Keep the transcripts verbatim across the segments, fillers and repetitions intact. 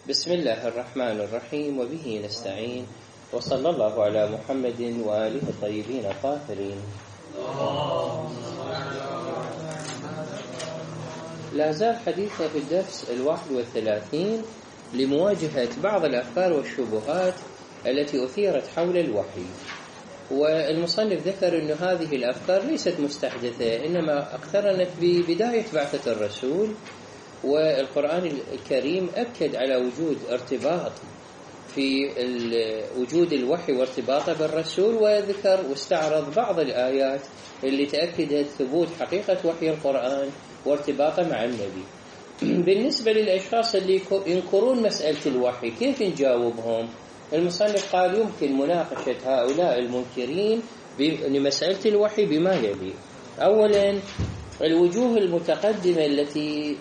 بسم الله الرحمن الرحيم، وبه نستعين، وصلى الله على محمد وآله الطيبين الطاهرين. لا زال حديثنا في الدرس الواحد والثلاثين لمواجهة بعض الأفكار والشبهات التي أثيرت حول الوحي. والمصنف ذكر أن هذه الأفكار ليست مستحدثة، إنما اقترنت ببداية بعثة الرسول، والقرآن الكريم أكد على وجود ارتباط في وجود الوحي وارتباطه بالرسول، وذكر واستعرض بعض الآيات اللي تأكدت ثبوت حقيقة وحي القرآن وارتباطه مع النبي. بالنسبة للأشخاص اللي ينكرون مسألة الوحي كيف نجاوبهم؟ المصنف قال يمكن مناقشة هؤلاء المنكرين لمسألة الوحي بما يلي. أولا، الوجوه المتقدمة التي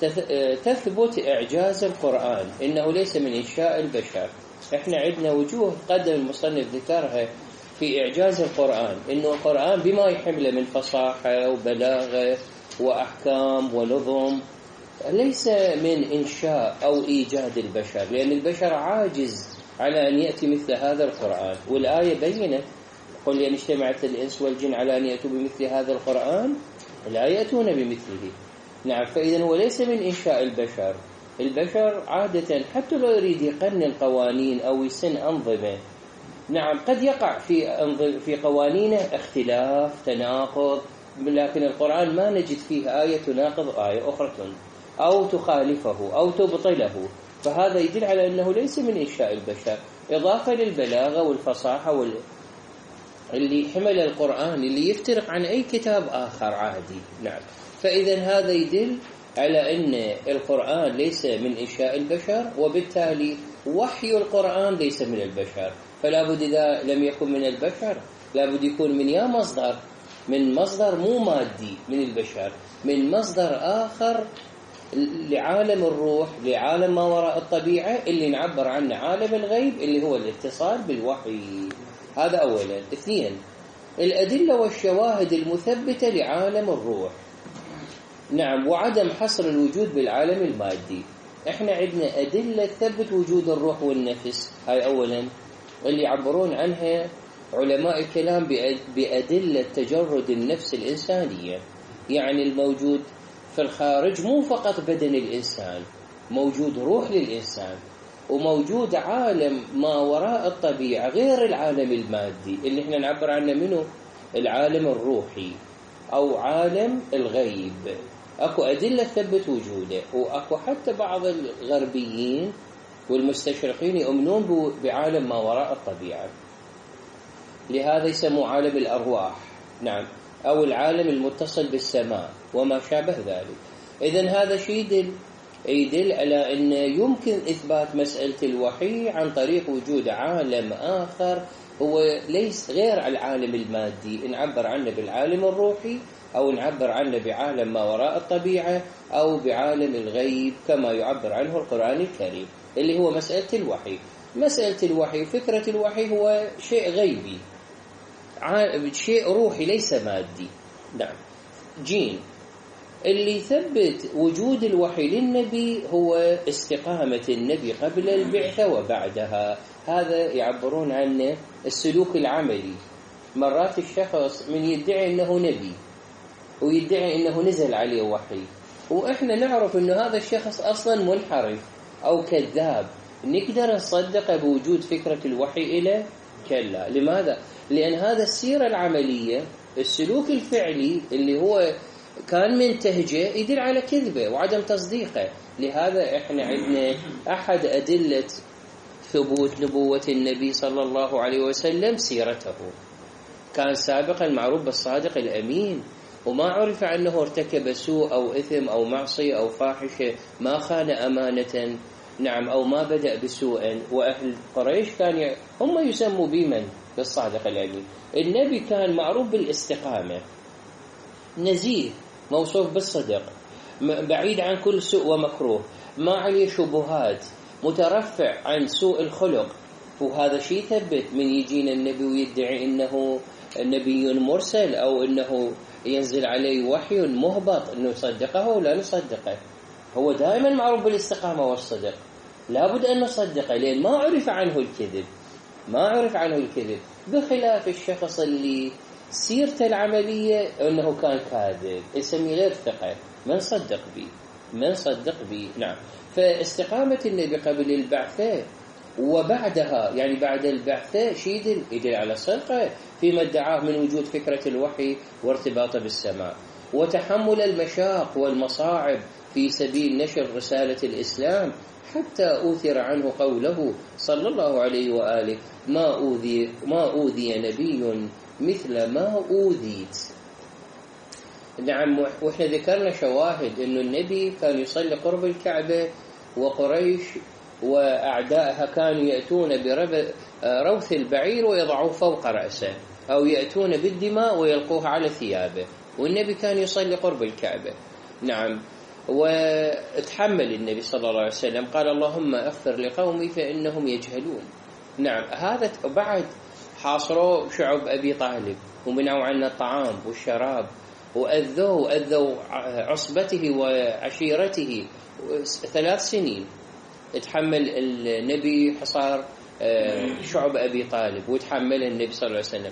تثبت إعجاز القرآن، إنه ليس من إنشاء البشر. إحنا عندنا وجوه قدم المصنف ذكرها في إعجاز القرآن، إنه القرآن بما يحمله من فصاحة وبلاغة وأحكام ونظم ليس من إنشاء أو إيجاد البشر، لأن البشر عاجز على أن يأتي مثل هذا القرآن. والآية بينت قل إن اجتمعت الإنس والجن على أن يأتوا بمثل هذا القرآن لا يأتون بمثله. نعم، فإذا هو ليس من إنشاء البشر. البشر عادة حتى لو يريد يقنن قوانين أو يسن أنظمة، نعم قد يقع في في قوانينه اختلاف تناقض، لكن القرآن ما نجد فيه آية تناقض آية أخرى أو تخالفه أو تبطله، فهذا يدل على أنه ليس من إنشاء البشر، إضافة للبلاغة والفصاحة وال... اللي حمل القرآن اللي يفترق عن أي كتاب آخر عادي. نعم، فإذا هذا يدل على أن القرآن ليس من إنشاء البشر، وبالتالي وحي القرآن ليس من البشر. فلا بد إذا لم يكن من البشر لا بد يكون من يا مصدر من مصدر مو مادي من البشر، من مصدر آخر لعالم الروح، لعالم ما وراء الطبيعة اللي نعبر عنه عالم الغيب، اللي هو الاتصال بالوحي. هذا أولا. اثنين، الأدلة والشواهد المثبتة لعالم الروح، نعم، وعدم حصر الوجود بالعالم المادي. احنا عندنا أدلة تثبت وجود الروح والنفس، هاي أولا اللي يعبرون عنها علماء الكلام بأدلة تجرد النفس الإنسانية، يعني الموجود في الخارج مو فقط بدن الإنسان، موجود روح للإنسان، وموجود عالم ما وراء الطبيعة غير العالم المادي اللي احنا نعبر عنه منه العالم الروحي أو عالم الغيب. أكو أدلة تثبت وجوده، وأكو حتى بعض الغربيين والمستشرقين يؤمنون بعالم ما وراء الطبيعة، لهذا يسموه عالم الأرواح، نعم، أو العالم المتصل بالسماء وما شابه ذلك. إذن هذا شيء يدل يدل على أن يمكن إثبات مسألة الوحي عن طريق وجود عالم آخر هو ليس غير العالم المادي، نعبر عنه بالعالم الروحي، أو نعبر عنه بعالم ما وراء الطبيعة، أو بعالم الغيب كما يعبر عنه القرآن الكريم، اللي هو مسألة الوحي. مسألة الوحي، فكرة الوحي هو شيء غيبي، شيء روحي ليس مادي. نعم. جيم، اللي يثبت وجود الوحي للنبي هو استقامة النبي قبل البعثة وبعدها، هذا يعبرون عنه السلوك العملي. مرات الشخص من يدعي أنه نبي ويدعي أنه نزل عليه وحي، وإحنا نعرف أنه هذا الشخص أصلا منحرف أو كذاب، نقدر نصدق بوجود فكرة الوحي إلى كلا. لماذا؟ لأن هذا السيرة العملية، السلوك الفعلي اللي هو كان منتهجه يدل على كذبه وعدم تصديقه. لهذا احنا عندنا أحد أدلة ثبوت نبوة النبي صلى الله عليه وسلم سيرته، كان سابقا معروف بالصادق الأمين، وما عرف أنه ارتكب سوء أو إثم أو معصية أو فاحشة، ما خان أمانة، نعم، أو ما بدأ بسوء. وأهل قريش كان هم يسموا بمن؟ بالصادق الأمين. النبي كان معروف بالاستقامة، نزيه، موصوف بالصدق، بعيد عن كل سوء ومكروه، ما عليه شبهات، مترفع عن سوء الخلق. وهذا شيء ثبت من يجينا النبي ويدعي إنه نبي مرسل أو إنه ينزل عليه وحي مهبط، إنه يصدقه ولا نصدقه. هو دائما معروف بالاستقامة والصدق. لابد أن نصدقه، لأن ما عرف عنه الكذب، ما عرف عنه الكذب، بخلاف الشخص اللي سيرته العملية أنه كان كاذب، نسميه غير ثقة، ما نصدق به، ما نصدق به. نعم. فاستقامة النبي قبل البعثة وبعدها، يعني بعد البعثة شيء يدل على صدقه فيما ادعاه من وجود فكرة الوحي وارتباطه بالسماء، وتحمل المشاق والمصاعب في سبيل نشر رسالة الإسلام، حتى أوثر عنه قوله صلى الله عليه وآله: ما أوذي, ما أوذي نبي مثل ما أوذيت. نعم. وإحنا ذكرنا شواهد أن النبي كان يصلي قرب الكعبة، وقريش وأعدائها كانوا يأتون بروث البعير ويضعوه فوق رأسه، أو يأتون بالدماء ويلقوها على ثيابه، والنبي كان يصلي قرب الكعبة. نعم. وتحمل النبي صلى الله عليه وسلم، قال: اللهم اغفر لقومي فإنهم يجهلون. نعم. هذا بعد حاصروا شعب أبي طالب ومنعوا عنا الطعام والشراب، وأذوه وأذوا عصبته وعشيرته ثلاث سنين. تحمل النبي حصار شعب أبي طالب، وتحمل النبي صلى الله عليه وسلم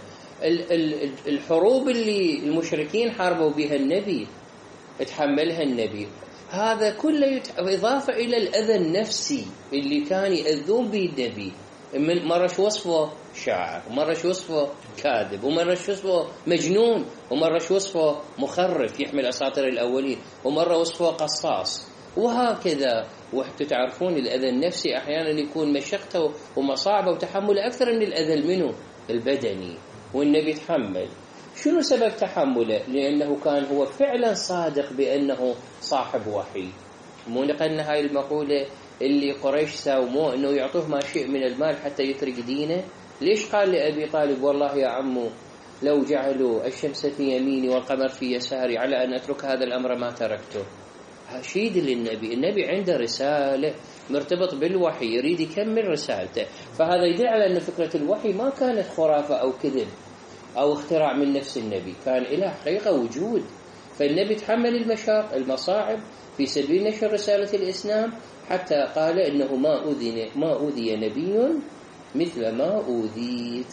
الحروب اللي المشركين حاربوا بها النبي، تحملها النبي. هذا كله يت... إضافة إلى الأذى النفسي اللي كان يأذون به النبي، من مرة شو وصفه شاعر، ومرة شو وصفه كاذب، ومرة شو وصفه مجنون، ومرة شو وصفه مخرف يحمل أساطير الأولين، ومرة وصفه قصاص، وهكذا. وحتى تعرفون الأذى النفسي أحيانا يكون مشقته ومصاعبه وتحمله أكثر من الأذى منه البدني، والنبي تحمل. شنو سبب تحمله؟ لأنه كان هو فعلا صادق بأنه صاحب وحي. مو نقلنا هاي المقولة اللي قريش ساوموه أنه يعطوه ما شيء من المال حتى يترك دينه. ليش قال لأبي طالب: والله يا عمو لو جعلوا الشمس في يميني والقمر في يساري على أن أترك هذا الأمر ما تركته؟ شيد للنبي، النبي عنده رسالة مرتبط بالوحي، يريد يكمل رسالته. فهذا يدل على أن فكرة الوحي ما كانت خرافة أو كذب أو اختراع من نفس النبي، كان إله حقيقة وجود. فالنبي تحمل المشاق المصاعب في سبيل نشر رسالة الإسلام، حتى قال إنه ما أوذي ما أوذي نبي مثل ما أوذيت.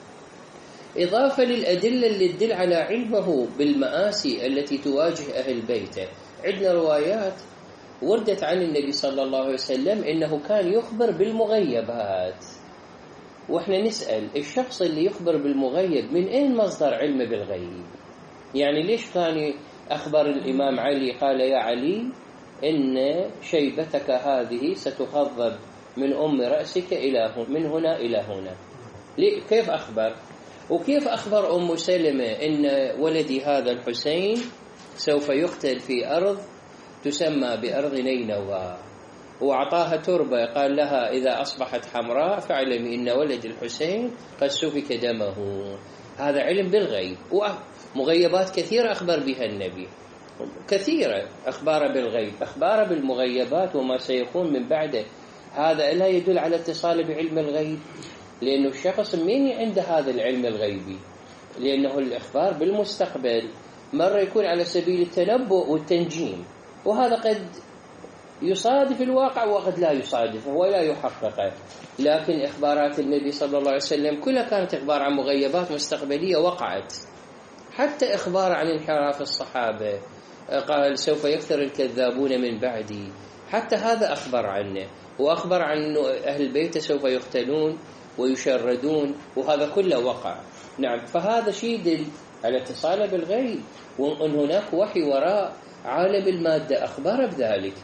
إضافة للأدلة اللي تدل على علمه بالمآسي التي تواجه أهل بيته، عندنا روايات وردت عن النبي صلى الله عليه وسلم إنه كان يخبر بالمغيبات. وإحنا نسأل الشخص اللي يخبر بالمغيب من أين مصدر علمه بالغيب؟ يعني ليش كان أخبر الإمام علي قال: يا علي إن شيبتك هذه ستخضب من أم رأسك إلى من هنا إلى هنا؟ كيف أخبر؟ وكيف أخبر أم سلمة إن ولدي هذا الحسين سوف يقتل في أرض تسمى بأرض نينوى، وأعطاها تربة قال لها: إذا أصبحت حمراء فاعلمي إن ولد الحسين قد سفك دمه. هذا علم بالغيب. ومغيبات كثيرة أخبر بها النبي، كثيرة أخبار بالغيب، أخبار بالمغيبات وما سيكون من بعده. هذا لا يدل على اتصال بعلم الغيب، لأنه الشخص من عنده هذا العلم الغيبي، لأنه الإخبار بالمستقبل مرة يكون على سبيل التنبؤ والتنجيم، وهذا قد يصادف الواقع وقد لا يصادفه ولا يحققه. لكن إخبارات النبي صلى الله عليه وسلم كلها كانت إخبار عن مغيبات مستقبلية وقعت. حتى إخبار عن انحراف الصحابة، قال: سوف يكثر الكذابون من بعدي، حتى هذا أخبر عنه. وأخبر عن أن أهل البيت سوف يقتلون ويشردون، وهذا كله وقع. نعم. فهذا شيء يدل على اتصاله بالغيب، وأن هناك وحي وراء عالم المادة أخبر بذلك،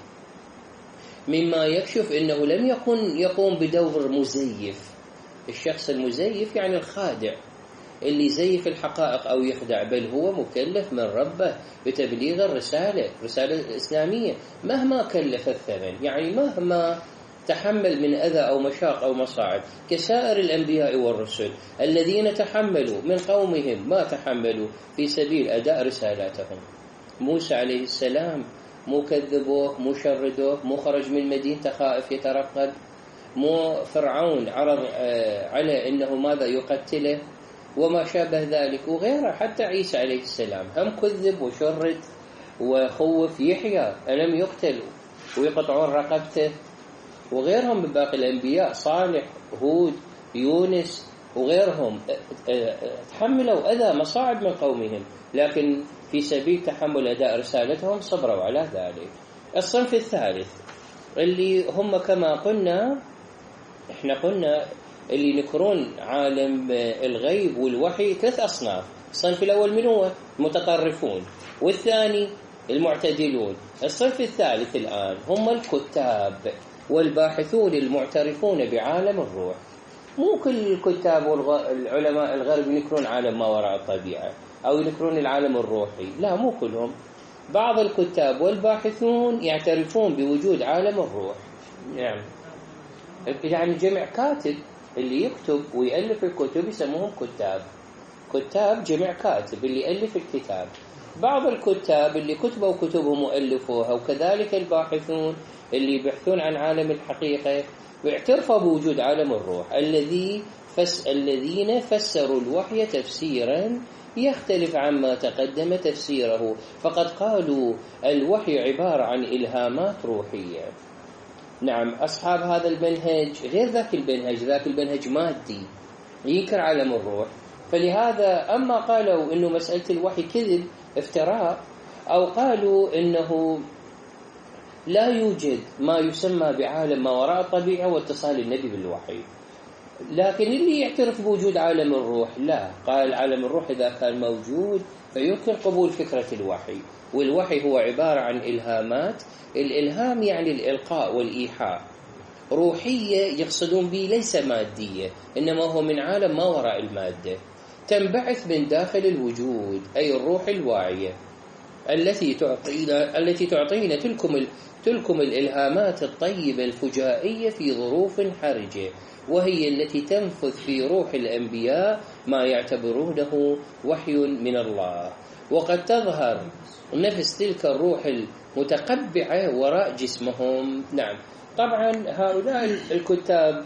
مما يكشف أنه لم يكن يقوم بدور مزيف. الشخص المزيف يعني الخادع اللي يزيف الحقائق أو يخدع، بل هو مكلف من ربه بتبليغ الرسالة، رسالة الإسلامية، مهما كلف الثمن، يعني مهما تحمل من أذى أو مشاق أو مصاعب، كسائر الأنبياء والرسل الذين تحملوا من قومهم ما تحملوا في سبيل أداء رسالاتهم. موسى عليه السلام مو كذبوه، مو شردوه، مو خرج من مدينة خائف يترقب، مو فرعون عرض على إنه ماذا يقتله وما شابه ذلك وغيره. حتى عيسى عليه السلام هم كذب وشرد وخوف يحيى، ألم يقتل ويقطعون رقبته وغيرهم من باقي الأنبياء، صالح، هود، يونس وغيرهم، تحملوا أذى مصاعب من قومهم، لكن في سبيل تحمل أداء رسالتهم صبروا على ذلك. الصنف الثالث اللي هم كما قلنا، احنا قلنا اللي ينكرون عالم الغيب والوحي ثلاث أصناف. الصنف الأول من هو؟ المتطرفون، والثاني المعتدلون. الصنف الثالث الآن هم الكتاب والباحثون المعترفون بعالم الروح. مو كل الكتاب والعلماء الغرب ينكرون عالم ما وراء الطبيعة أو ينكرون العالم الروحي، لا مو كلهم. بعض الكتاب والباحثون يعترفون بوجود عالم الروح. يعني يعني جمع كاتب اللي يكتب ويألف الكتب يسموهم كتاب. كتاب جمع كاتب اللي يألف الكتاب. بعض الكتاب اللي كتبوا كتبهم وألفوها، وكذلك الباحثون اللي يبحثون عن عالم الحقيقة واعترفوا بوجود عالم الروح، الذي فس الذين فسروا الوحي تفسيرا يختلف عما تقدم تفسيره، فقد قالوا الوحي عبارة عن إلهامات روحية. نعم، أصحاب هذا المنهج غير ذاك المنهج، ذاك المنهج مادي ينكر عالم الروح. فلهذا أما قالوا إنه مسألة الوحي كذب افتراء، أو قالوا إنه لا يوجد ما يسمى بعالم ما وراء الطبيعة واتصال النبي بالوحي، لكن اللي يعترف بوجود عالم الروح لا، قال عالم الروح إذا كان موجود فيمكن قبول فكرة الوحي، والوحي هو عبارة عن إلهامات. الإلهام يعني الإلقاء والإيحاء، روحية يقصدون به ليس مادية، إنما هو من عالم ما وراء المادة، تنبعث من داخل الوجود، أي الروح الواعية التي تعطينا التي تعطينا تلكم تلكم الإلهامات الطيبة الفجائية في ظروف حرجة، وهي التي تنفذ في روح الأنبياء ما يعتبرونه وحي من الله. وقد تظهر نفس تلك الروح المتقبعة وراء جسمهم. نعم، طبعا هؤلاء الكتاب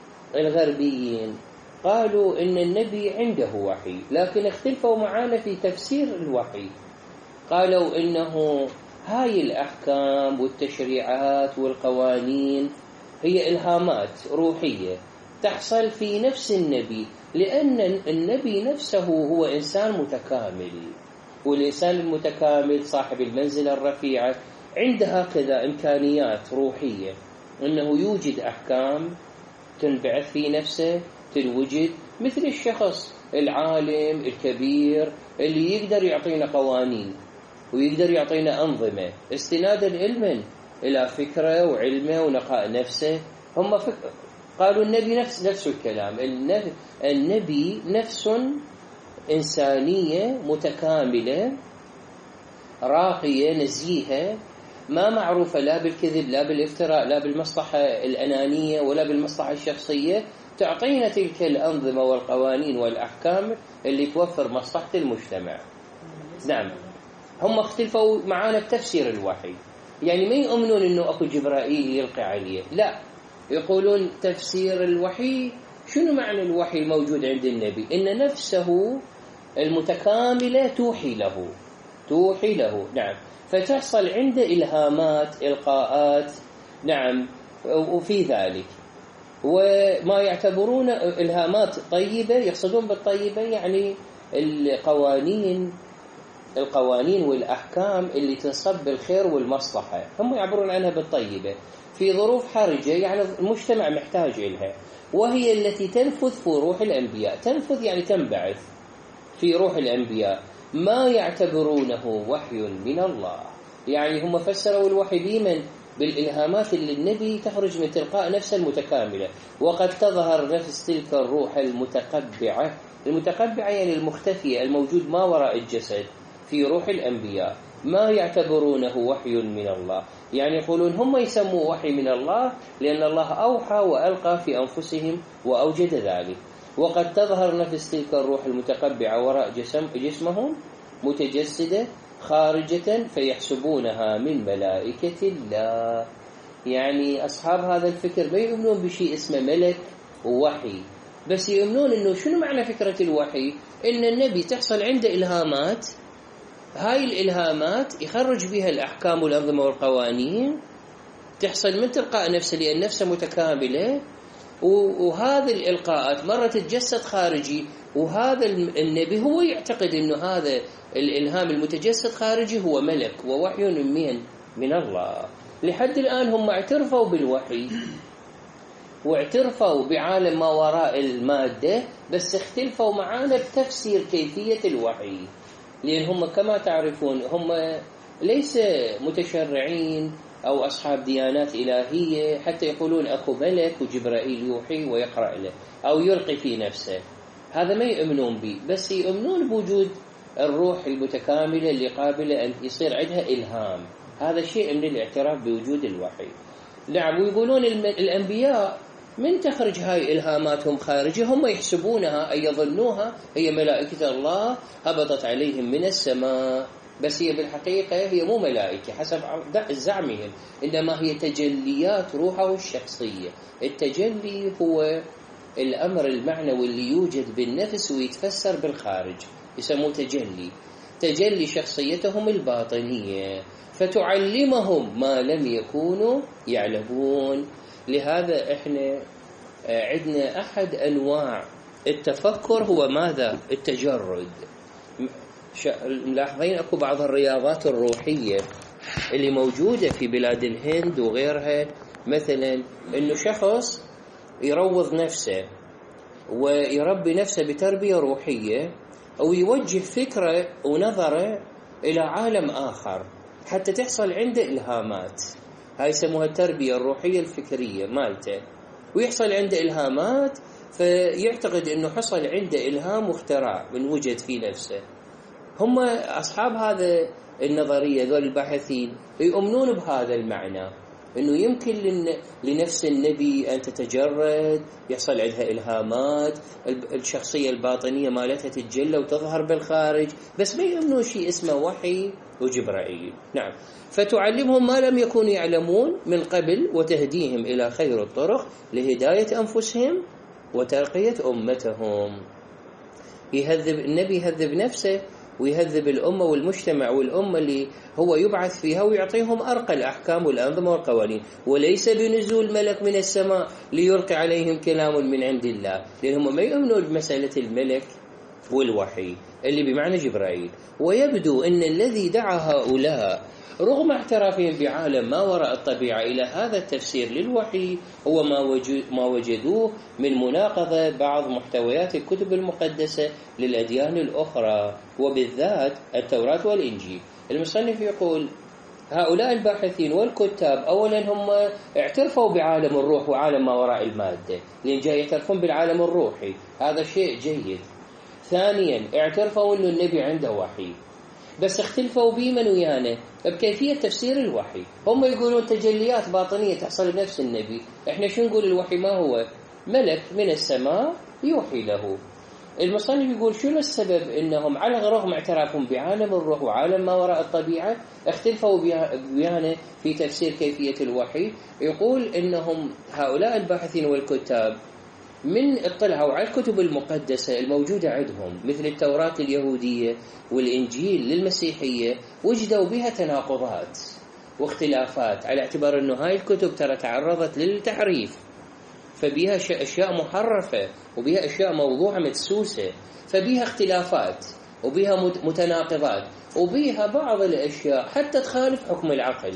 الغربيين قالوا إن النبي عنده وحي، لكن اختلفوا معنا في تفسير الوحي. قالوا إنه هاي الأحكام والتشريعات والقوانين هي إلهامات روحية تحصل في نفس النبي، لأن النبي نفسه هو إنسان متكامل، والإنسان المتكامل صاحب المنزلة الرفيعة عنده هكذا إمكانيات روحية، أنه يوجد أحكام تنبعث في نفسه تنوجد، مثل الشخص العالم الكبير اللي يقدر يعطينا قوانين ويقدر يعطينا أنظمة استنادا علما إلى فكرة وعلمه ونقاء نفسه. هم فكر. قالوا النبي نفس نفس الكلام، النبي نفس إنسانية متكاملة راقية نزيهة، ما معروفة لا بالكذب لا بالافتراء لا بالمصلحة الأنانية ولا بالمصلحة الشخصية، تعطينا تلك الأنظمة والقوانين والأحكام اللي توفر مصلحة المجتمع. نعم، هم اختلفوا معانا بتفسير الوحي، يعني ما يؤمنون إنه أكو جبرائيل يلقي عليه، لا، يقولون تفسير الوحي شنو معنى الوحي الموجود عند النبي؟ إن نفسه المتكاملة توحي له توحي له نعم، فتحصل عنده إلهامات إلقاءات. نعم، وفي ذلك وما يعتبرون إلهامات طيبة، يقصدون بالطيبة يعني القوانين القوانين والأحكام اللي تنصب بالخير والمصلحة، هم يعبرون عنها بالطيبة في ظروف حرجة، يعني المجتمع محتاج إلها، وهي التي تنفذ في روح الأنبياء. تنفذ يعني تنبعث في روح الأنبياء ما يعتبرونه وحي من الله، يعني هم فسروا الوحي بمن؟ بالإلهامات اللي النبي تخرج من تلقاء نفسه المتكاملة. وقد تظهر نفس تلك الروح المتقبعة، المتقبعة يعني المختفية الموجود ما وراء الجسد، في روح الأنبياء ما يعتبرونه وحي من الله، يعني يقولون هم يسموا وحي من الله لأن الله أوحى وألقى في أنفسهم وأوجد ذلك. وقد تظهر نفس تلك الروح المتقبعة وراء جسم جسمهم متجسدة خارجة فيحسبونها من ملائكة الله. يعني أصحاب هذا الفكر ما يؤمنون بشيء اسمه ملك ووحي، بس يؤمنون إنه شنو معنى فكرة الوحي؟ إن النبي تحصل عنده إلهامات، هاي الإلهامات يخرج بها الأحكام والأنظمة والقوانين، تحصل من تلقاء نفسه، لأن نفسه متكاملة، وهذه الإلقاءات مرة تتجسد خارجي، وهذا النبي هو يعتقد أنه هذا الإلهام المتجسد خارجي هو ملك ووحي من من الله. لحد الآن هم اعترفوا بالوحي واعترفوا بعالم ما وراء المادة، بس اختلفوا معانا بتفسير كيفية الوحي، لأن هم كما تعرفون هم ليس متشرعين أو أصحاب ديانات إلهية حتى يقولون أكو ملك وجبرائيل يوحي ويقرأ له أو يلقي في نفسه، هذا ما يؤمنون به، بس يؤمنون بوجود الروح المتكاملة اللي قابلة أن يصير عندها إلهام. هذا شيء من الاعتراف بوجود الوحي. نعم، ويقولون الأنبياء من تخرج هاي إلهاماتهم خارجة، هم يحسبونها أي يظنوها هي ملائكة الله هبطت عليهم من السماء، بس هي بالحقيقة هي مو ملائكة حسب زعمهم، إنما هي تجليات روحه الشخصية. التجلي هو الأمر المعنوي اللي يوجد بالنفس ويتفسر بالخارج، يسموه تجلي، تجلي شخصيتهم الباطنية، فتعلمهم ما لم يكونوا يعلمون. لهذا احنا عندنا أحد أنواع التفكر هو ماذا؟ التجرد. ملاحظين أكو بعض الرياضات الروحية اللي موجودة في بلاد الهند وغيرها، مثلا إنه شخص يروض نفسه ويربي نفسه بتربية روحية أو يوجه فكرة ونظرة إلى عالم آخر حتى تحصل عنده إلهامات، هاي يسموها التربية الروحية الفكرية مالته، ويحصل عنده إلهامات فيعتقد أنه حصل عنده إلهام واختراع من وجد في نفسه. هم أصحاب هذا النظرية ذول الباحثين يؤمنون بهذا المعنى، أنه يمكن لنفس النبي أن تتجرد، يحصل عندها إلهامات، الشخصية الباطنية مالتها تتجلى وتظهر بالخارج، بس ما يؤمنون شيء اسمه وحي وجبرائيل. نعم، فتعلمهم ما لم يكونوا يعلمون من قبل وتهديهم إلى خير الطرق لهداية أنفسهم وترقية أمتهم. يهذب النبي، يهذب نفسه ويهذب الأمة والمجتمع والأمة اللي هو يبعث فيها، ويعطيهم أرقى الأحكام والأنظمة والقوانين، وليس بنزول ملك من السماء ليلقي عليهم كلام من عند الله، لأنهم ما يؤمنون بمسألة الملك والوحي اللي بمعنى جبرائيل. ويبدو أن الذي دعا هؤلاء رغم اعترافهم بعالم ما وراء الطبيعة إلى هذا التفسير للوحي هو ما وجدوه من مناقضة بعض محتويات الكتب المقدسة للأديان الأخرى، وبالذات التوراة والإنجيل. المصنف يقول هؤلاء الباحثين والكتاب أولا هم اعترفوا بعالم الروح وعالم ما وراء المادة، لأن جاي يعترفون بالعالم الروحي، هذا شيء جيد. ثانيا اعترفوا أن النبي عنده وحي، بس اختلفوا بيه من ويانا بكيفية تفسير الوحي. هم يقولون تجليات باطنية تحصل لنفس النبي، احنا شو نقول؟ الوحي ما هو ملك من السماء يوحي له. المصنف يقول شنو السبب انهم على رغم اعترافهم بعالم الروح وعالم ما وراء الطبيعة اختلفوا ويانا في تفسير كيفية الوحي. يقول انهم هؤلاء الباحثين والكتاب من اطلعوا على الكتب المقدسة الموجودة عندهم مثل التوراة اليهودية والإنجيل للمسيحية، وجدوا بها تناقضات واختلافات، على اعتبار أنه هاي الكتب ترى تعرضت للتحريف، فبيها أشياء محرفة وبيها أشياء موضوعة مدسوسة، فبيها اختلافات وبيها متناقضات وبيها بعض الأشياء حتى تخالف حكم العقل،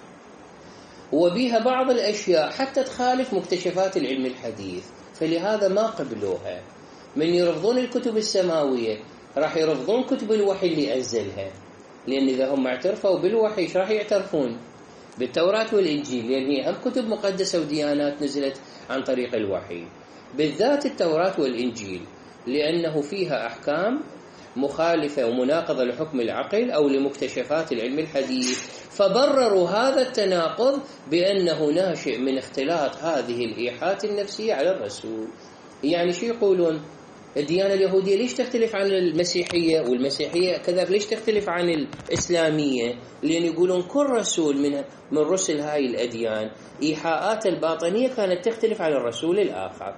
وبيها بعض الأشياء حتى تخالف مكتشفات العلم الحديث، فلهذا ما قبلوها. من يرفضون الكتب السماوية راح يرفضون كتب الوحي اللي أنزلها، لأن إذا هم اعترفوا بالوحي ايش راح يعترفون؟ بالتوراة والإنجيل، لأن هي هم كتب مقدسة وديانات نزلت عن طريق الوحي، بالذات التوراة والإنجيل، لأنه فيها أحكام مخالفة ومناقضة لحكم العقل أو لمكتشفات العلم الحديث، فبرروا هذا التناقض بأنه ناشئ من اختلاط هذه الإيحاءات النفسية على الرسول. يعني شو يقولون؟ الديانة اليهودية ليش تختلف عن المسيحية، والمسيحية كذلك ليش تختلف عن الإسلامية؟ لأن يقولون كل رسول من من رسل هاي الأديان إيحاءات الباطنية كانت تختلف عن الرسول الآخر،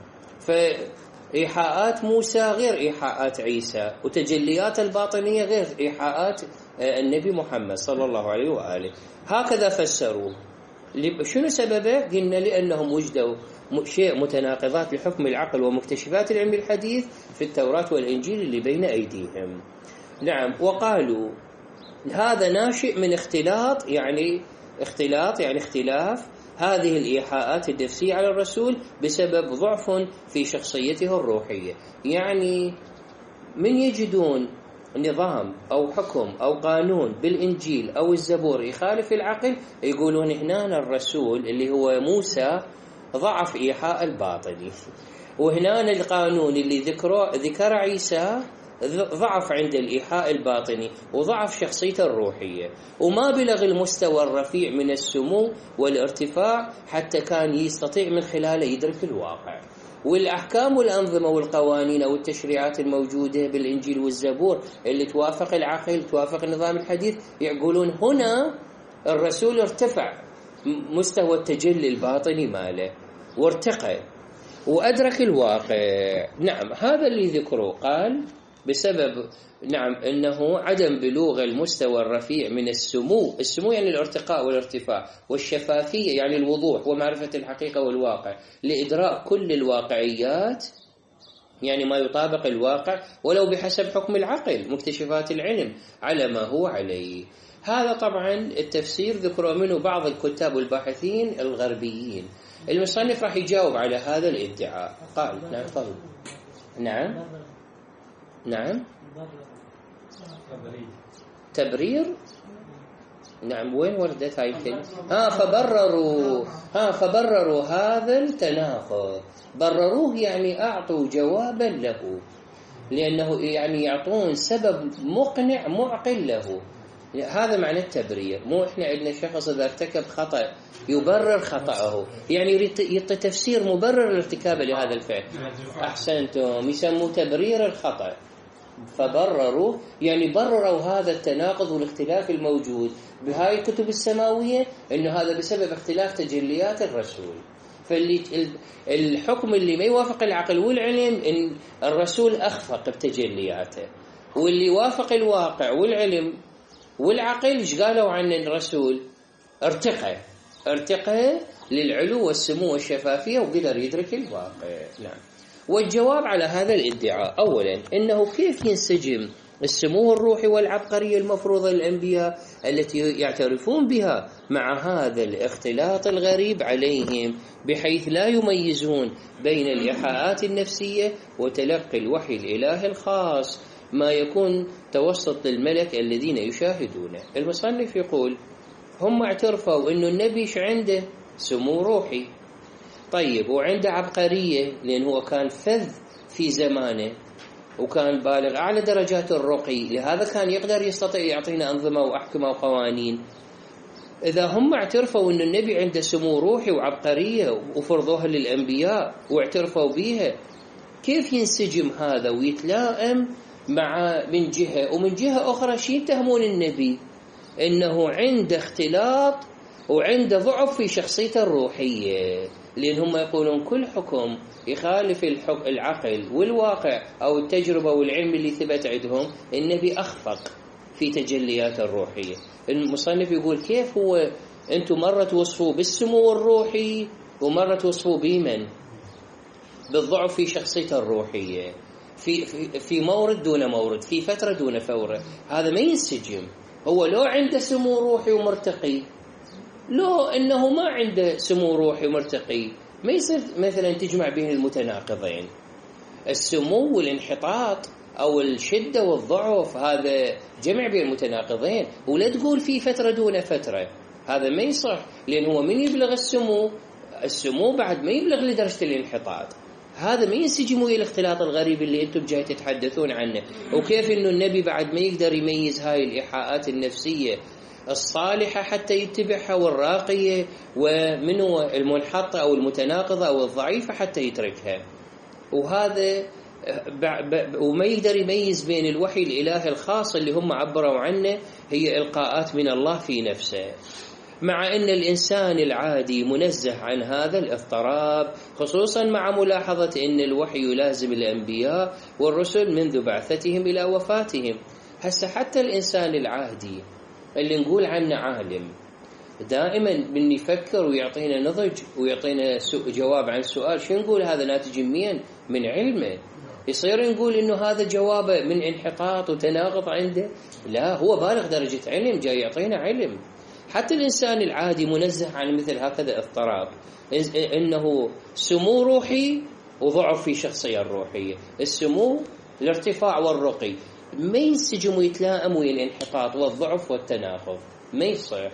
فإيحاءات موسى غير إيحاءات عيسى، وتجليات الباطنية غير إيحاءات النبي محمد صلى الله عليه وآله. هكذا فسروا. شنو سببه؟ قلنا لأنهم وجدوا شيء متناقضات لحكم العقل ومكتشفات العلم الحديث في التوراة والإنجيل اللي بين أيديهم. نعم، وقالوا هذا ناشئ من اختلاط، يعني اختلاط يعني اختلاف هذه الإيحاءات النفسية على الرسول بسبب ضعف في شخصيته الروحية. يعني من يجدون نظام أو حكم أو قانون بالإنجيل أو الزبور يخالف العقل، يقولون هنا الرسول اللي هو موسى ضعف إيحاء الباطني، وهنا القانون اللي ذكره ذكر عيسى ضعف عند الإيحاء الباطني وضعف شخصيته الروحية، وما بلغ المستوى الرفيع من السمو والارتفاع حتى كان يستطيع من خلاله يدرك الواقع. والأحكام والأنظمة والقوانين أو التشريعات الموجودة بالإنجيل والزبور اللي توافق العقل توافق النظام الحديث، يقولون هنا الرسول ارتفع مستوى التجلي الباطني ماله وارتقى وأدرك الواقع. نعم، هذا اللي ذكره. قال بسبب نعم أنه عدم بلوغ المستوى الرفيع من السمو، السمو يعني الارتقاء والارتفاع، والشفافية يعني الوضوح ومعرفة الحقيقة والواقع لإدراك كل الواقعيات، يعني ما يطابق الواقع ولو بحسب حكم العقل مكتشفات العلم على ما هو عليه. هذا طبعا التفسير ذكره منه بعض الكتاب والباحثين الغربيين. المصنف راح يجاوب على هذا الادعاء. قال نعم فضل. نعم نعم تبرير. نعم، وين وردت هاي الكلمة؟ ها فبرروا ها فبرروا هذا التناقض. برروه يعني أعطوا جوابا له، لأنه يعني يعطون سبب مقنع معقل له. هذا معنى التبرير. مو إحنا عندنا شخص إذا ارتكب خطأ يبرر خطأه، يعني يعطي تفسير مبرر لارتكابه لهذا الفعل. أحسنتم، يسموه تبرير الخطأ. فبرروا يعني برروا هذا التناقض والاختلاف الموجود بهاي الكتب السماوية، إنه هذا بسبب اختلاف تجليات الرسول. فاللي الحكم اللي ما يوافق العقل والعلم إن الرسول أخفق بتجلياته، واللي يوافق الواقع والعلم والعقل ايش قالوا عن الرسول؟ ارتقى ارتقى للعلو والسمو والشفافية وقدر يدرك الواقع. نعم. والجواب على هذا الادعاء أولا إنه كيف ينسجم السمو الروحي والعبقرية المفروضة للأنبياء التي يعترفون بها مع هذا الاختلاط الغريب عليهم، بحيث لا يميزون بين الإيحاءات النفسية وتلقي الوحي الإلهي الخاص ما يكون توسط للملك الذين يشاهدونه. المصنف يقول هم اعترفوا إنه النبي عنده سمو روحي، طيب، وعنده عبقرية لأن هو كان فذ في زمانه وكان بالغ أعلى درجات الرقي، لهذا كان يقدر يستطيع يعطينا أنظمة وأحكمة وقوانين. إذا هم اعترفوا أن النبي عنده سمو روحي وعبقرية وفرضوها للأنبياء واعترفوا بيها، كيف ينسجم هذا ويتلائم مع من جهة، ومن جهة أخرى شيء يتهمون النبي إنه عنده اختلاط وعنده ضعف في شخصيته الروحية، لأن هم يقولون كل حكم يخالف العقل والواقع أو التجربة والعلم اللي ثبت عندهم النبي أخفق في تجليات الروحية. المصنف يقول كيف هو أنتم مرة توصفوا بالسمو الروحي ومرة توصفوا بمن؟ بالضعف في شخصيته الروحية، في, في, في مورد دون مورد، في فترة دون فورة. هذا ما ينسجم. هو لو عنده سمو روحي ومرتقي، لو أنه ما عنده سمو روحي ومرتقي، ما يصير مثلا تجمع بين المتناقضين. السمو والانحطاط أو الشدة والضعف هذا جمع بين المتناقضين، ولا تقول في فترة دون فترة، هذا ما يصح. لأن هو من يبلغ السمو السمو بعد ما يبلغ لدرجة الانحطاط، هذا ما ينسجم ويا الاختلاط الغريب اللي أنتم جاي تتحدثون عنه. وكيف إنه النبي بعد ما يقدر يميز هاي الإيحاءات النفسية الصالحة حتى يتبعها والراقية، ومن هو المنحطة أو المتناقضة أو الضعيفة حتى يتركها. وهذا وما يقدر يميز بين الوحي الإلهي الخاص اللي هم عبروا عنه هي إلقاءات من الله في نفسه، مع أن الإنسان العادي منزه عن هذا الاضطراب، خصوصا مع ملاحظة أن الوحي يلازم الأنبياء والرسل منذ بعثتهم إلى وفاتهم. هسه حتى الإنسان العادي اللي نقول عنه عالم دائما من يفكر ويعطينا نضج ويعطينا جواب عن سؤال، شو نقول هذا ناتج منين؟ من علمه. يصير نقول إنه هذا جوابه من انحطاط وتناقض عنده؟ لا، هو بالغ درجة علم، جاي يعطينا علم. حتى الإنسان العادي منزه عن مثل هكذا اضطراب، إنه سمو روحي وضعف في شخصية الروحية. السمو الارتفاع والرقي ما ينسجم ويتلائم ويا الانحطاط والضعف والتناقض، ما يصير.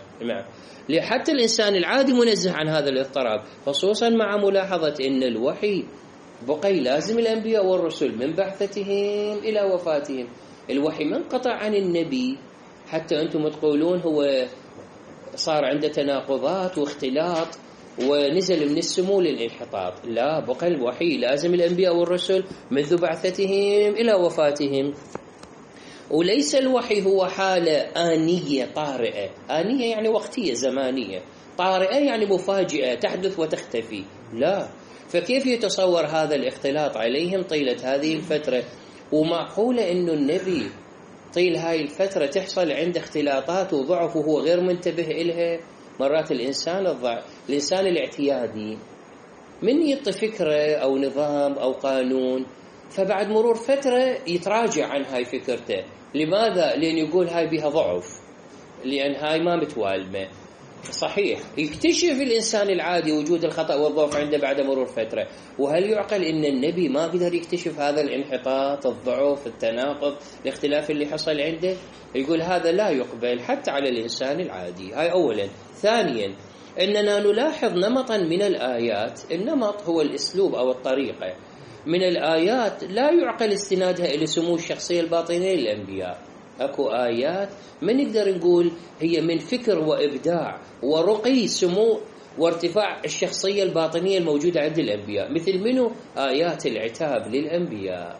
حتى الإنسان العادي منزه عن هذا الاضطراب، خصوصا مع ملاحظة أن الوحي بقي لازم الأنبياء والرسل من بعثتهم إلى وفاتهم. الوحي ما انقطع عن النبي حتى أنتم تقولون هو صار عنده تناقضات واختلاط ونزل من السمو للانحطاط. لا، بقى الوحي لازم الأنبياء والرسل منذ بعثتهم إلى وفاتهم. وليس الوحي هو حالة آنية طارئة، آنية يعني وقتية زمانية، طارئة يعني مفاجئة تحدث وتختفي. لا، فكيف يتصور هذا الاختلاط عليهم طيلة هذه الفترة؟ ومعقولة أنه النبي طيل هاي الفترة تحصل عنده اختلاطات وضعف وهو غير منتبه إلها؟ مرات الإنسان الضعف، الإنسان الاعتيادي من يعطي فكرة أو نظام أو قانون، فبعد مرور فترة يتراجع عن هاي فكرته. لماذا؟ لأن يقول هاي بها ضعف، لأن هاي ما متوالمة. صحيح، يكتشف الإنسان العادي وجود الخطأ والضعف عنده بعد مرور فترة. وهل يعقل أن النبي ما قدر يكتشف هذا الانحطاط، الضعف، التناقض، الاختلاف اللي حصل عنده؟ يقول هذا لا يقبل حتى على الإنسان العادي. هاي أولا. ثانيا، أننا نلاحظ نمطا من الآيات، النمط هو الأسلوب أو الطريقة من الآيات لا يعقل استنادها إلى سمو الشخصية الباطنية للأنبياء. أكو آيات ما نقدر نقول هي من فكر وإبداع ورقي سمو وارتفاع الشخصية الباطنية الموجودة عند الأنبياء. مثل منه؟ آيات العتاب للأنبياء.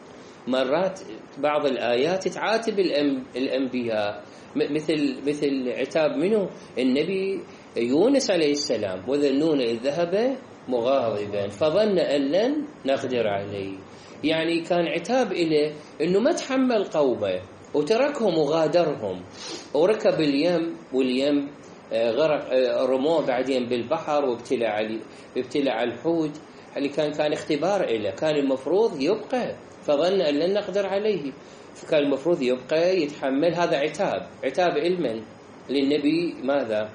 مرات بعض الآيات تعاتب الأنبياء، مثل مثل عتاب منه النبي يونس عليه السلام: وذنون إذ ذهب مغاضبا فظن أن لن نقدر عليه. يعني كان عتاب إليه أنه ما تحمل قومه وتركهم وغادرهم وركب اليم، واليم غرق، رموه بعدين بالبحر وابتلع ابتلع الحوت اللي كان كان اختبار إله. كان المفروض يبقى، فظن أن لن نقدر عليه، فكان المفروض يبقى يتحمل. هذا عتاب، عتاب علما للنبي ماذا؟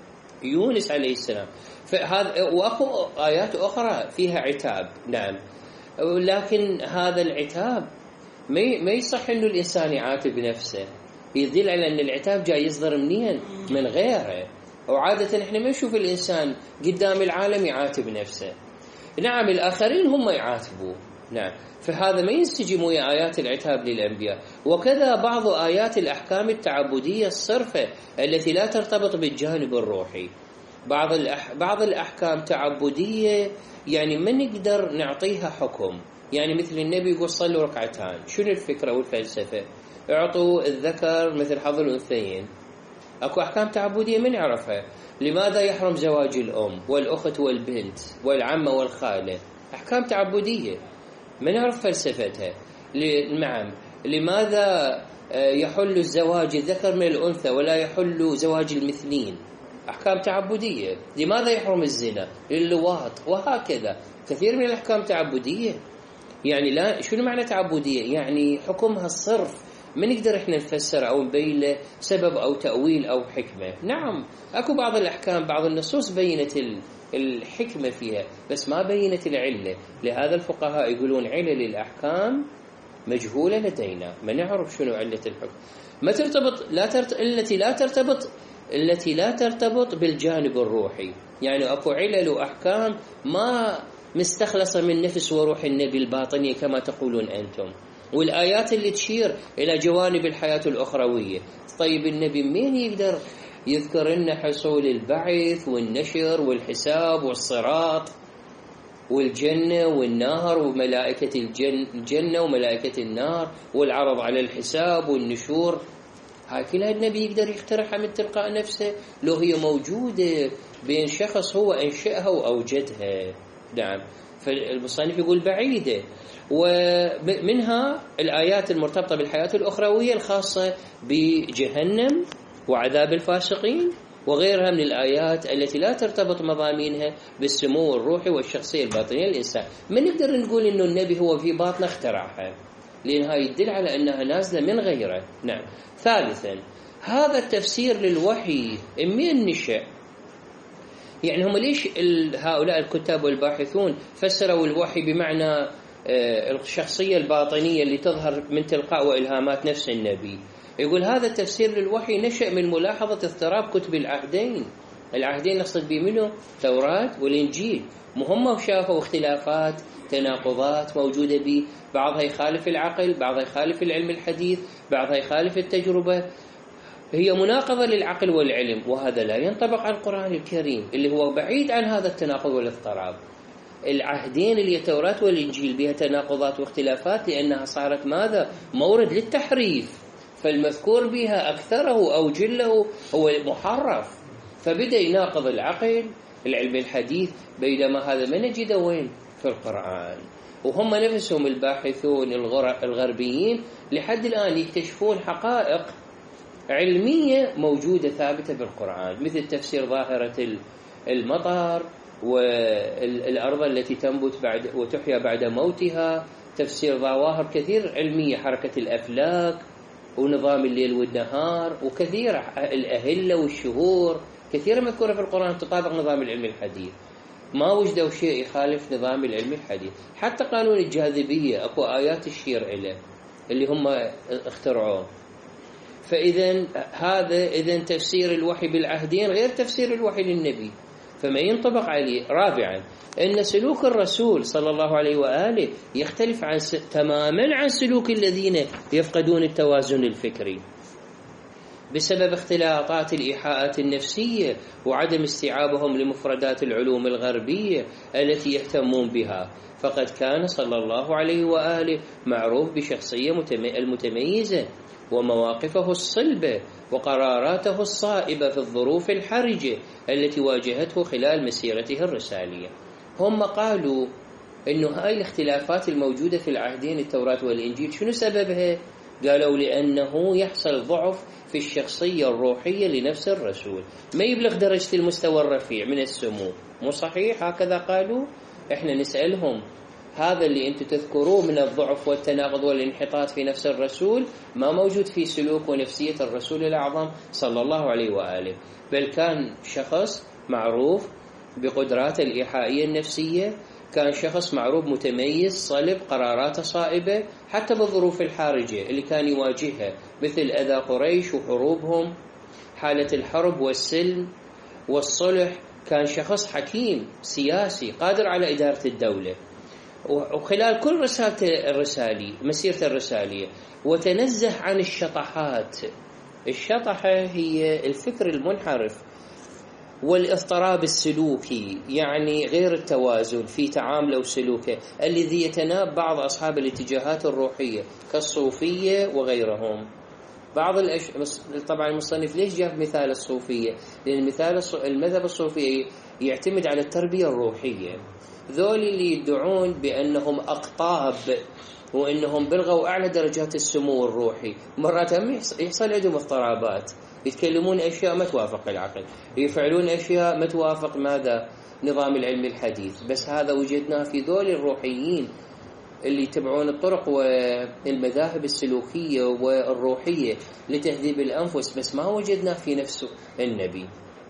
يونس عليه السلام. فهذا وأخو آيات أخرى فيها عتاب، نعم، لكن هذا العتاب ما يصح إنه الإنسان يعاتب نفسه. يدل على أن العتاب جاي يصدر منين؟ من غيره. وعادة إحنا ما نشوف الإنسان قدام العالم يعاتب نفسه. نعم، الآخرين هم يعاتبوا، نعم، فهذا ما ينسجم ويا آيات العتاب للأنبياء. وكذا بعض آيات الأحكام التعبدية الصرفة التي لا ترتبط بالجانب الروحي. بعض الأح... بعض الأحكام تعبدية يعني ما نقدر نعطيها حكم. يعني مثل النبي يقول صلوا ركعتان، شنو الفكرة والفلسفة؟ اعطوا الذكر مثل حظ الأنثيين. أكو أحكام تعبدية من نعرفها. لماذا يحرم زواج الأم والأخت والبنت والعمة والخالة؟ أحكام تعبدية ما نعرف فلسفتها. نعم، لماذا يحل الزواج الذكر من الأنثى ولا يحل زواج المثلين؟ أحكام تعبدية. لماذا يحرم الزنا، اللواط، وهكذا كثير من الأحكام تعبدية. يعني لا، شنو معنى تعبدية؟ يعني حكمها الصرف، ما نقدر احنا نفسر او نبين له سبب او تأويل او حكمة. نعم، اكو بعض الاحكام، بعض النصوص بينت الحكمة فيها بس ما بينت العلة. لهذا الفقهاء يقولون علل الاحكام مجهولة لدينا، ما نعرف شنو علة الحكم. ما ترتبط لا ترت... التي لا ترتبط التي لا ترتبط بالجانب الروحي. يعني اكو علل واحكام ما مستخلصة من نفس وروح النبي الباطنية كما تقولون أنتم، والآيات اللي تشير إلى جوانب الحياة الأخروية. طيب النبي مين يقدر يذكر لنا حصول البعث والنشر والحساب والصراط والجنة والنار وملائكة الجنة وملائكة النار والعرض على الحساب والنشور؟ هاي كلها النبي يقدر يخترعها من تلقاء نفسه لو هي موجودة بين شخص هو أنشأها وأوجدها. نعم، فالمصنف يقول بعيدة. ومنها الآيات المرتبطة بالحياة الأخروية الخاصة بجهنم وعذاب الفاسقين وغيرها من الآيات التي لا ترتبط مضامينها بالسمو الروحي والشخصية الباطنية للإنسان. ما نقدر نقول إنه النبي هو في باطنه اخترعها، لأنها يدل على أنها نازلة من غيره. نعم. ثالثا، هذا التفسير للوحي من نشأ؟ يعني هم ليش هؤلاء الكتاب والباحثون فسروا الوحي بمعنى الشخصية الباطنية اللي تظهر من تلقاء وإلهامات نفس النبي؟ يقول هذا التفسير للوحي نشأ من ملاحظة اضطراب كتب العهدين. العهدين نقصد به منه التوراة والإنجيل، مهم وشافوا اختلافات تناقضات موجودة به، بعضها يخالف العقل، بعضها يخالف العلم الحديث، بعضها يخالف التجربة، هي مناقضة للعقل والعلم، وهذا لا ينطبق على القرآن الكريم اللي هو بعيد عن هذا التناقض والاضطراب. العهدين اللي التوراة والإنجيل بها تناقضات واختلافات لأنها صارت ماذا؟ مورد للتحريف، فالمذكور بها أكثره أو جله هو محرف، فبدأ يناقض العقل العلم الحديث، بينما هذا ما نجده وين؟ في القرآن. وهم نفسهم الباحثون الغربيين لحد الآن يكتشفون حقائق علمية موجودة ثابتة بالقرآن، مثل تفسير ظاهرة المطر والأرض التي تنبت بعد وتحيا بعد موتها، تفسير ظواهر كثير علمية، حركة الأفلاك ونظام الليل والنهار، وكثير الأهلة والشهور كثيرة مذكورة في القرآن تطابق نظام العلم الحديث، ما وجدوا شيء يخالف نظام العلم الحديث. حتى قانون الجاذبية أكو آيات تشير إليه اللي هم اخترعوه. فإذا هذا إذن تفسير الوحي بالعهدين غير تفسير الوحي للنبي، فما ينطبق عليه. رابعا، أن سلوك الرسول صلى الله عليه وآله يختلف عن س... تماما عن سلوك الذين يفقدون التوازن الفكري بسبب اختلاطات الإيحاءات النفسية وعدم استيعابهم لمفردات العلوم الغربية التي يهتمون بها. فقد كان صلى الله عليه وآله معروف بشخصية المتميزة ومواقفه الصلبة وقراراته الصائبة في الظروف الحرجة التي واجهته خلال مسيرته الرسالية. هم قالوا إنه هاي الاختلافات الموجودة في العهدين التوراة والإنجيل شنو سببها؟ قالوا لأنه يحصل ضعف في الشخصية الروحية لنفس الرسول، ما يبلغ درجة المستوى الرفيع من السمو. مو صحيح هكذا قالوا؟ احنا نسألهم هذا اللي انتم تذكروه من الضعف والتناقض والانحطاط في نفس الرسول ما موجود في سلوك ونفسية الرسول الأعظم صلى الله عليه وآله، بل كان شخص معروف بقدراته الإيحائية النفسية، كان شخص معروف متميز صلب، قراراته صائبة حتى بالظروف الحارجة اللي كان يواجهها مثل أذى قريش وحروبهم، حالة الحرب والسلم والصلح. كان شخص حكيم سياسي قادر على إدارة الدولة، وخلال كل رسالته الرسالية مسيرته الرسالية وتنزه عن الشطحات. الشطحة هي الفكر المنحرف والاضطراب السلوكي، يعني غير التوازن في تعامله وسلوكه الذي يتناب بعض أصحاب الاتجاهات الروحية كالصوفية وغيرهم. بعض الأش... طبعا المصنف ليش جاب مثال الصوفية؟ لأن مثال المذهب الصوفي يعتمد على التربية الروحية، ذول اللي يدعون بأنهم أقطاب وأنهم بلغوا أعلى درجات السمو الروحي، مرات يحصل عندهم اضطرابات، يتكلمون أشياء ما توافق العقل، يفعلون أشياء ما توافق ماذا؟ نظام العلم الحديث. بس هذا وجدناه في ذول الروحيين اللي يتبعون الطرق والمذاهب السلوكية والروحية لتهذيب الأنفس، بس ما وجدناه في نفس النبي.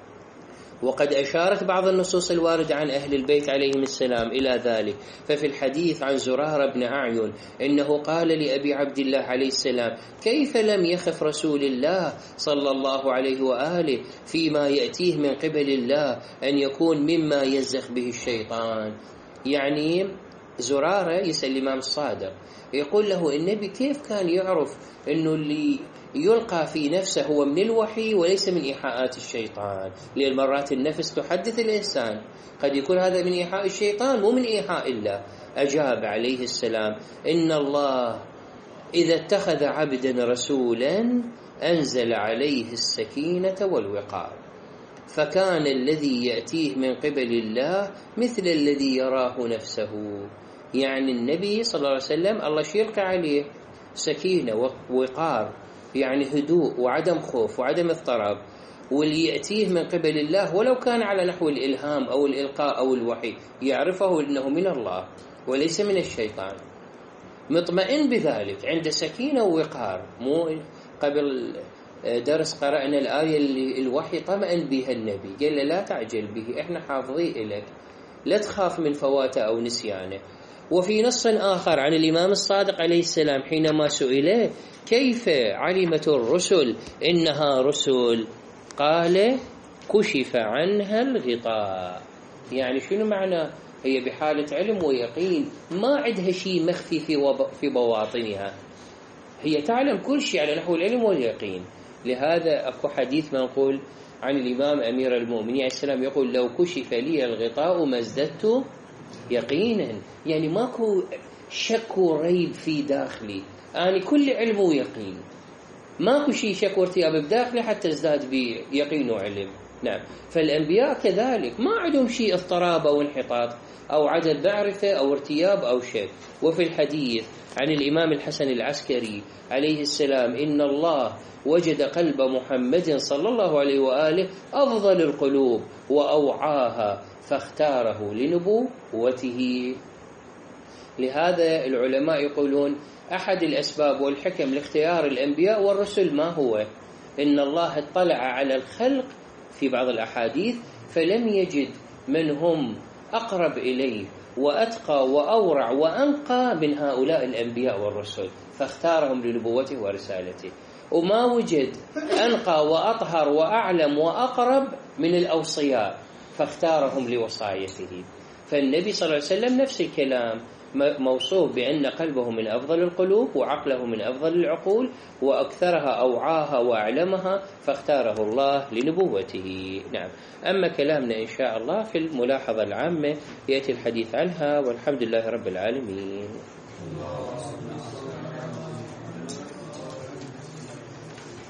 وقد أشارت بعض النصوص الواردة عن أهل البيت عليهم السلام إلى ذلك. ففي الحديث عن زرارة بن أعين إنه قال لأبي عبد الله عليه السلام: كيف لم يخف رسول الله صلى الله عليه وآله فيما يأتيه من قبل الله أن يكون مما ينزخ به الشيطان؟ يعني زرارة يسأل الإمام الصادق يقول له النبي كيف كان يعرف أنه اللي يلقى في نفسه هو من الوحي وليس من إيحاءات الشيطان؟ لأن مرات النفس تحدث الإنسان، قد يكون هذا من إيحاء الشيطان ومن إيحاء الله. أجاب عليه السلام: إن الله إذا اتخذ عبدا رسولا أنزل عليه السكينة والوقار، فكان الذي يأتيه من قبل الله مثل الذي يراه نفسه. يعني النبي صلى الله عليه وسلم الله يلقي عليه سكينة ووقار، يعني هدوء وعدم خوف وعدم اضطراب، واللي يأتيه من قبل الله ولو كان على نحو الإلهام أو الإلقاء أو الوحي يعرفه أنه من الله وليس من الشيطان، مطمئن بذلك، عنده سكينة ووقار. مو قبل درس قرأنا الآية اللي الوحي طمأن بها النبي، قال له لا تعجل به، احنا حافظيه لك، لا تخاف من فواته أو نسيانه. وفي نص آخر عن الإمام الصادق عليه السلام حينما سئل كيف علمت الرسل إنها رسل، قال كشف عنها الغطاء. يعني شنو معنى؟ هي بحالة علم ويقين، ما عندها شيء مخفي في, في بواطنها، هي تعلم كل شيء على نحو العلم واليقين. لهذا أكو حديث منقول عن الإمام أمير المؤمنين عليه السلام يقول لو كشف لي الغطاء ما ازددت يقينا، يعني ماكو شك وريب في داخلي، أنا يعني كل علم ويقين، ماكو شيء شك وارتياب بداخلي حتى ازداد بيقين وعلم. نعم، فالأنبياء كذلك ما عندهم شيء اضطراب أو انحطاط أو عدم معرفة أو ارتياب أو شك. وفي الحديث عن الإمام الحسن العسكري عليه السلام إن الله وجد قلب محمد صلى الله عليه وآله أفضل القلوب وأوعاها فاختاره لنبوته. لهذا العلماء يقولون أحد الأسباب والحكم لاختيار الأنبياء والرسل ما هو؟ إن الله اطلع على الخلق في بعض الأحاديث فلم يجد من هم أقرب إليه وأتقى وأورع وأنقى من هؤلاء الأنبياء والرسل، فاختارهم لنبوته ورسالته. وما وجد أنقى وأطهر وأعلم وأقرب من الأوصياء، فاختارهم لوصايته. فالنبي صلى الله عليه وسلم نفس الكلام، موصوف بأن قلبه من أفضل القلوب وعقله من أفضل العقول وأكثرها أوعاها وأعلمها، فاختاره الله لنبوته. نعم. أما كلامنا إن شاء الله في الملاحظة العامة يأتي الحديث عنها، والحمد لله رب العالمين.